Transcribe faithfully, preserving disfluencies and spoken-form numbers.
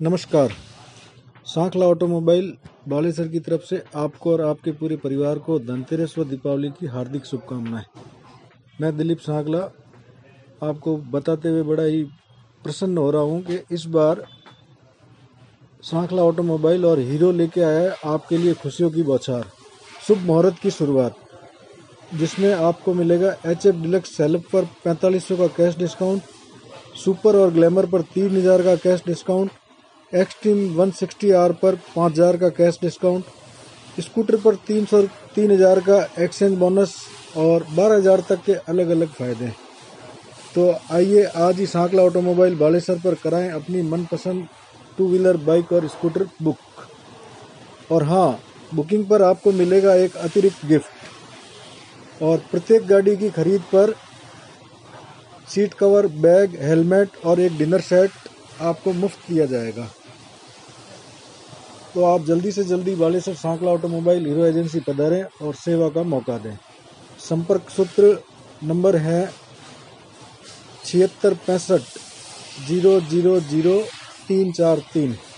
नमस्कार। सांखला ऑटोमोबाइल बालेसर की तरफ से आपको और आपके पूरे परिवार को धनतेरस व दीपावली की हार्दिक शुभकामनाएं। मैं दिलीप सांखला आपको बताते हुए बड़ा ही प्रसन्न हो रहा हूं कि इस बार सांखला ऑटोमोबाइल और हीरो लेके आया है आपके लिए खुशियों की बौछार, शुभ मुहूर्त की शुरुआत, जिसमें आपको मिलेगा एच एफ डिलक्स सेल्फ पर पैंतालीस सौ का कैश डिस्काउंट, सुपर और ग्लैमर पर तीन हज़ार का कैश डिस्काउंट, एक्सट्रीम एक सौ साठ आर पर पाँच हज़ार का कैश डिस्काउंट, स्कूटर पर तीन सौ तीन हज़ार का एक्सचेंज बोनस और बारह हज़ार तक के अलग अलग फ़ायदे। तो आइए आज ही सांखला ऑटोमोबाइल बालेसर पर कराएं अपनी मनपसंद टू व्हीलर बाइक और स्कूटर बुक। और हाँ, बुकिंग पर आपको मिलेगा एक अतिरिक्त गिफ्ट और प्रत्येक गाड़ी की खरीद पर सीट कवर, बैग, हेलमेट और एक डिनर सेट आपको मुफ्त दिया जाएगा। तो आप जल्दी से जल्दी Balesar Sankhla automobile Hero agency पधारें और सेवा का मौका दें। संपर्क सूत्र नंबर है छिहत्तर पैंसठ जीरो जीरो जीरो तीन चार तीन।